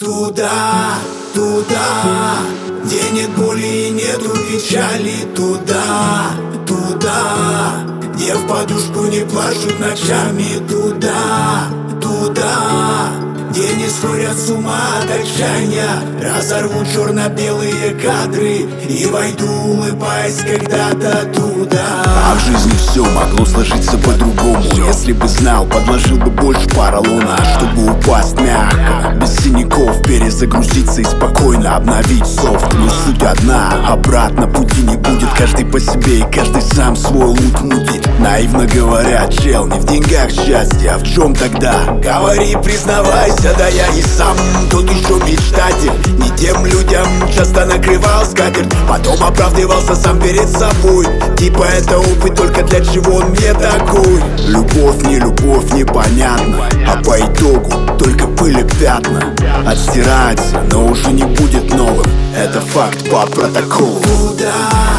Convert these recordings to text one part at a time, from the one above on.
Туда, туда, где нет боли и нету печали. Туда, туда, где в подушку не плачут ночами. Туда, туда, где не сходят с ума от отчаяния. Разорву черно-белые кадры и войду, улыбаясь, когда-то туда. А в жизни все могло сложиться по-другому. Если бы знал, подложил бы больше поролона, чтобы упасть мягко, без синяков, перезагрузиться и спокойно обновить софт. Но суть одна, обратно пути не будет. Каждый по себе и каждый сам свой лут мутит. Наивно говоря, чел, не в деньгах счастье, а в чем тогда? Говори, признавайся, да я и сам тот еще мечтатель. Не тем людям часто накрывал скатерть, потом оправдывался сам перед собой. Типа это опыт, только для чего он мне такой? Любовь, непонятно, а по итогу только пыль и пятна. Отстирается, но уже не будет новым. Это факт по протоколу. Туда,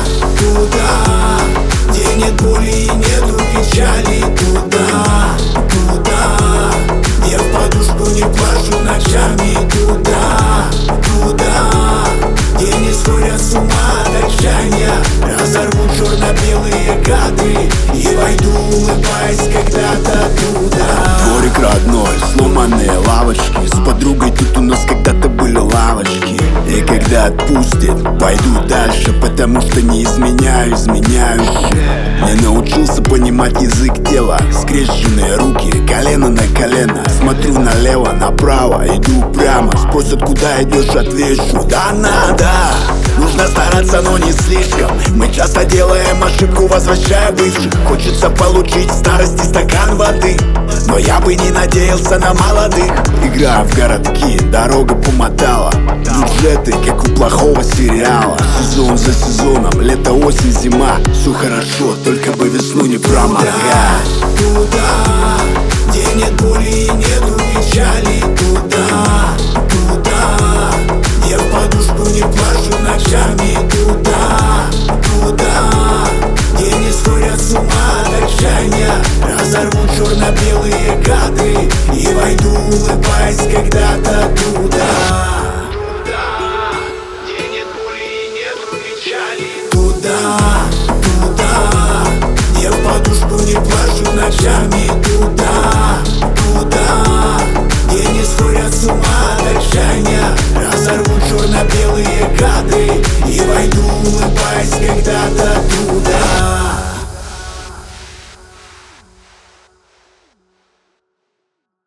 туда, где нет боли и нету печали. Туда, туда, где в подушку не плачут ночами. Туда, туда, где не сходят с ума от отчаяния. Разорву черно-белые кадры и войду, улыбаясь, когда-то туда. Дворик родной, сломанные лавочки. С подругой тут у нас когда-то были лавочки. И когда отпустит, пойду дальше, потому что не изменяю изменяющих. Не научился понимать язык тела. Скрещенные руки, колено на колено. Смотрю налево, направо, иду прямо. Спросят, куда идешь, отвечу: да надо. Нужно стараться, но не слишком. Мы часто делаем ошибку, возвращая бывших. Хочется получить в старости стакан воды, но я бы не надеялся на молодых. Игра в городки, дорога помотала. Бюджеты, как у плохого сериала. Сезон за сезоном, лето, осень, зима. Все хорошо, только бы весну не проморгать. Туда, где нет боли и нет